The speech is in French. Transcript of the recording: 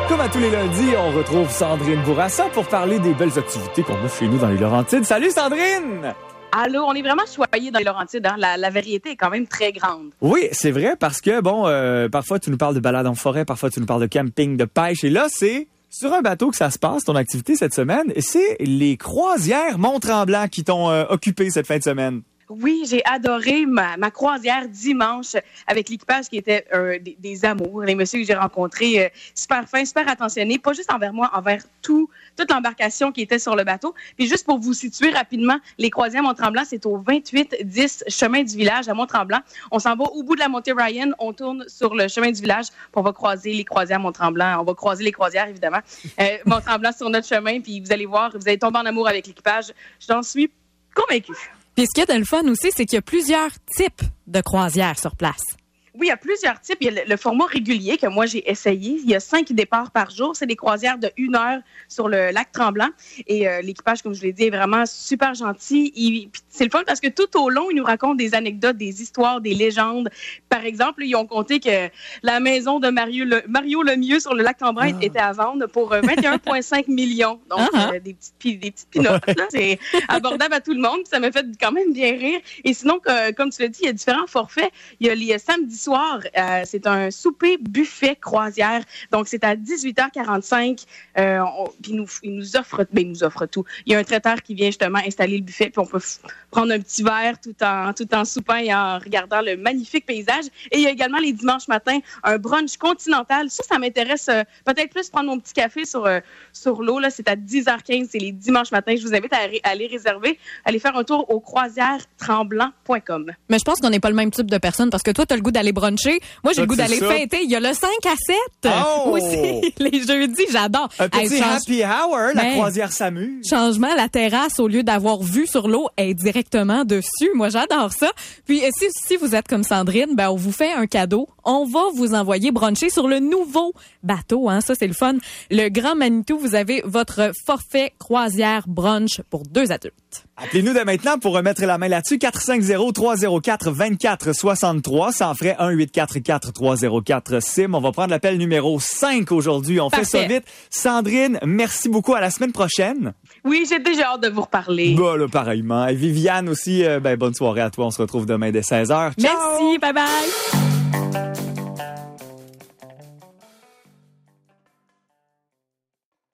Comme à tous les lundis, on retrouve Sandrine Bourassa pour parler des belles activités qu'on a chez nous dans les Laurentides. Salut Sandrine! Allô, on est vraiment choyés dans les Laurentides. Hein? La variété est quand même très grande. Oui, c'est vrai parce que, parfois tu nous parles de balade en forêt, parfois tu nous parles de camping, de pêche. Et là, c'est sur un bateau que ça se passe, ton activité cette semaine. Et c'est les croisières Mont-Tremblant qui t'ont occupé cette fin de semaine. Oui, j'ai adoré ma croisière dimanche avec l'équipage qui était des amours. Les messieurs que j'ai rencontrés, super fins, super attentionnés, pas juste envers moi, envers toute l'embarcation qui était sur le bateau. Puis juste pour vous situer rapidement, les croisières Mont-Tremblant, c'est au 2810 chemin du village à Mont-Tremblant. On s'en va au bout de la montée Ryan, on tourne sur le chemin du village, puis on va croiser les croisières Mont-Tremblant. On va croiser les croisières, évidemment, Mont-Tremblant sur notre chemin, puis vous allez voir, vous allez tomber en amour avec l'équipage. J'en suis convaincue. Puis ce qu'il y a de le fun aussi, c'est qu'il y a plusieurs types de croisières sur place. Oui, il y a plusieurs types. Il y a le format régulier que moi, j'ai essayé. Il y a 5 départs par jour. C'est des croisières de 1 heure sur le lac Tremblant. Et l'équipage, comme je l'ai dit, est vraiment super gentil. C'est le fun parce que tout au long, ils nous racontent des anecdotes, des histoires, des légendes. Par exemple, ils ont conté que la maison de Mario Lemieux sur le lac Tremblant était à vendre pour 21,5 millions. Donc, des petites pinottes. Là, c'est abordable à tout le monde. Ça m'a fait quand même bien rire. Et sinon, comme tu l'as dit, il y a différents forfaits. Il y a les samedis soir, c'est un souper buffet croisière. Donc, c'est à 18h45. Puis ils nous offrent tout. Il y a un traiteur qui vient justement installer le buffet, puis on peut prendre un petit verre tout en soupant et en regardant le magnifique paysage. Et il y a également les dimanches matins, un brunch continental. Ça m'intéresse peut-être plus prendre mon petit café sur l'eau. Là, c'est à 10h15, c'est les dimanches matins. Je vous invite à aller réserver, aller faire un tour au croisièrestremblant.com. Mais je pense qu'on n'est pas le même type de personne parce que toi, tu as le goût d'aller bruncher. Moi, j'ai le goût d'aller fêter. Il y a le 5 à 7 aussi. Les jeudis, j'adore. Un petit happy hour, la croisière s'amuse. Changement, la terrasse, au lieu d'avoir vue sur l'eau, est directement dessus. Moi, j'adore ça. Puis, si vous êtes comme Sandrine, ben, on vous fait un cadeau. On va vous envoyer bruncher sur le nouveau bateau. Hein. Ça, c'est le fun. Le Grand Manitou, vous avez votre forfait croisière brunch pour 2 adultes. Appelez-nous dès maintenant pour remettre la main là-dessus. 450-304-2463. Ça en ferait 1-844-304-SIM. On va prendre l'appel numéro 5 aujourd'hui. On fait ça vite. Sandrine, merci beaucoup. À la semaine prochaine. Oui, j'ai déjà hâte de vous reparler. Bah, là, pareillement. Et Viviane aussi, bonne soirée à toi. On se retrouve demain dès 16h. Ciao! Merci. Bye-bye.